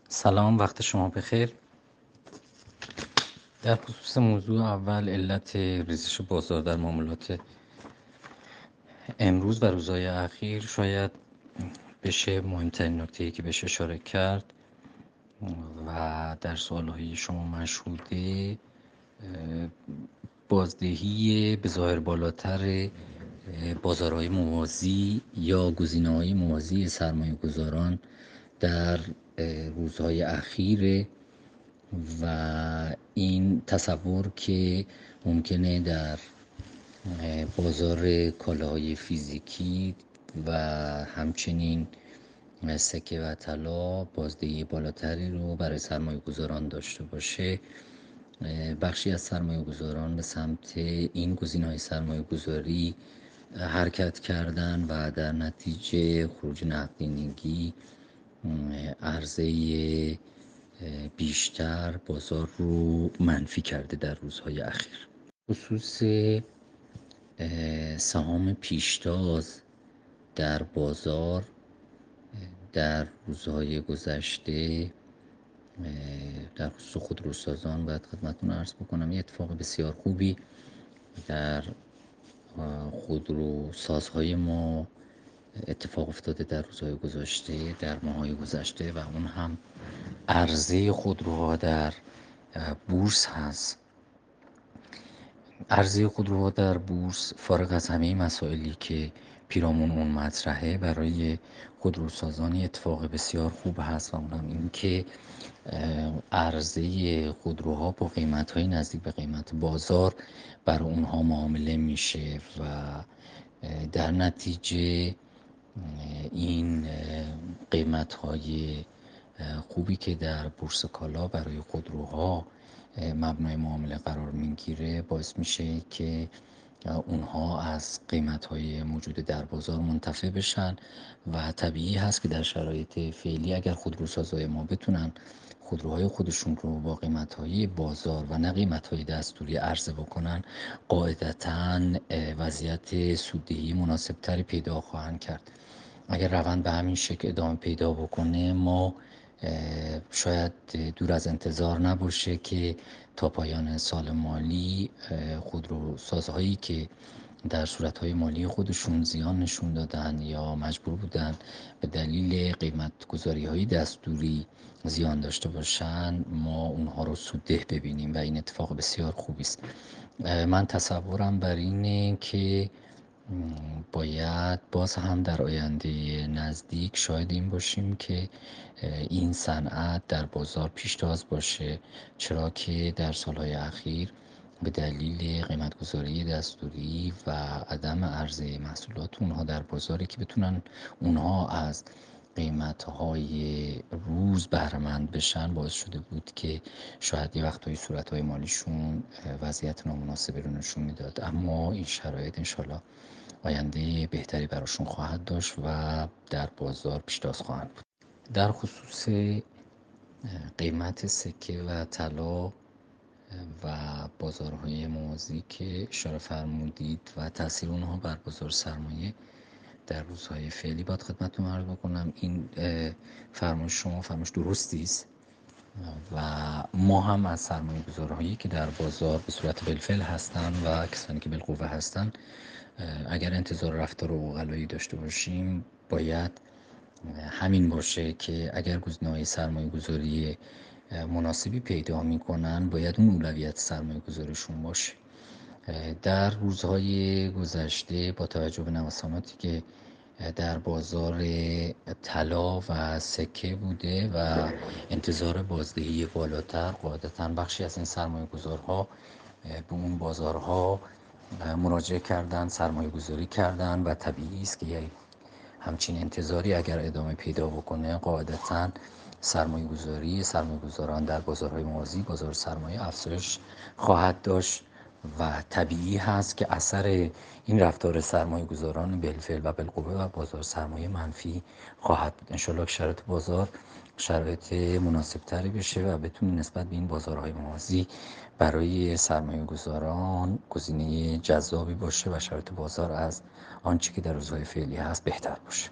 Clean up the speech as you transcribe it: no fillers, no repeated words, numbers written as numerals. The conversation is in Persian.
سلام، وقت شما بخیر. در خصوص موضوع اول، علت ریزش بازار در معاملات امروز و روزهای اخیر، شاید بشه مهمترین نکته‌ای که بشه اشاره کرد و در سوالهای شما مشهوده بازدهی به ظاهر بالاتر بازارهای موازی یا گزینه‌های موازی سرمایه گذاران در روزهای اخیر و این تصور که ممکنه در بازار کالاهای فیزیکی و همچنین سکه و طلا بازدهی بالاتری رو برای سرمایه گذاران داشته باشه. بخشی از سرمایه گذاران به سمت این گزینه‌های سرمایه گذاری حرکت کردن و در نتیجه خروج نقدینگی عرضه بیشتر بازار رو منفی کرده در روزهای اخیر. خصوص سهام پیشتاز در بازار در روزهای گذشته در خصوص خودروسازان باید خدمتتون عرض بکنم یه اتفاق بسیار خوبی در خودروسازهای ما اتفاق افتاده در روزهای گذشته، در ماه‌های گذشته، و اون هم عرضه خودروها در بورس هست. عرضه خودروها در بورس فارغ از همه مسائلی که پیرامون اون مطرحه برای خودروسازان اتفاق بسیار خوب هست و اونم این که عرضه خودروها با قیمت‌های نزدیک به قیمت بازار برای اونها معامله میشه و در نتیجه این قیمت‌های خوبی که در بورس کالا برای خودروها مبنای معامله قرار میگیره باعث میشه که اونها از قیمت‌های موجود در بازار منتفع بشن و طبیعی هست که در شرایط فعلی اگر خودروسازهای ما بتونن خودروهای خودشون رو با قیمت‌های بازار و نه قیمت‌های دستوری عرضه بکنن، قاعدتاً وضعیت سوددهی مناسبتری پیدا خواهند کرد. اگر روند به همین شکل ادامه پیدا بکنه، ما شاید دور از انتظار نباشه که تا پایان سال مالی خودروسازهایی که در صورتهای مالی خودشون زیان نشون دادن یا مجبور بودن به دلیل قیمت گذاری های دستوری زیان داشته باشن، ما اونها رو سودده ببینیم و این اتفاق بسیار خوبی است. من تصورم بر اینه که باید باز هم در آینده نزدیک شاهد این باشیم که این صنعت در بازار پیشتاز باشه، چرا که در سالهای اخیر به دلیل قیمتگذاری دستوری و عدم عرضه محصولات اونها در بازاری که بتونن اونها از قیمت‌های روز بهره‌مند بشن، باعث شده بود که شاید یه وقت‌های صورت‌های مالیشون وضعیت نامناسبی رو نشون میداد، اما این شرایط انشالله آینده بهتری براشون خواهد داشت و در بازار پیشتاز خواهند بود. در خصوص قیمت سکه و طلا و بازارهای موازی که اشاره فرمودید و تاثیر اونها بر بازار سرمایه در روزهای فعلی، باید خدمتتون عرض بکنم این فرمایش شما فرمایش درستی است و ما هم از سرمایه گذارهایی که در بازار به صورت بالفعل هستن و کسانی که بالقوه هستن، اگر انتظار رفتار عقلایی داشته باشیم، باید همین باشه که اگر گزینه‌های سرمایه گذاری مناسبی پیدا میکنن، باید اون اولویت سرمایه گذاریشون باشه. در روزهای گذشته با توجه به نوساناتی که در بازار طلا و سکه بوده و انتظار بازدهی بالاتر، قاعدتاً بخشی از این سرمایه گذارها به اون بازارها مراجعه کردن، سرمایه گذاری کردن و طبیعی است که همچین انتظاری اگر ادامه پیدا بکنه، قاعدتاً سرمایه گذاران در بازارهای موازی، بازار سرمایه افزایش خواهد داشت و طبیعی هست که اثر این رفتار سرمایه گذاران بالفعل و بالقوه و بازار سرمایه منفی خواهد بود. انشالله که شرایط بازار شرایط مناسب تری بشه و بتونیم نسبت به این بازارهای موازی برای سرمایه گذاران گزینه جذابی باشه و شرایط بازار از آنچه که در روزهای فعلی هست بهتر باشه.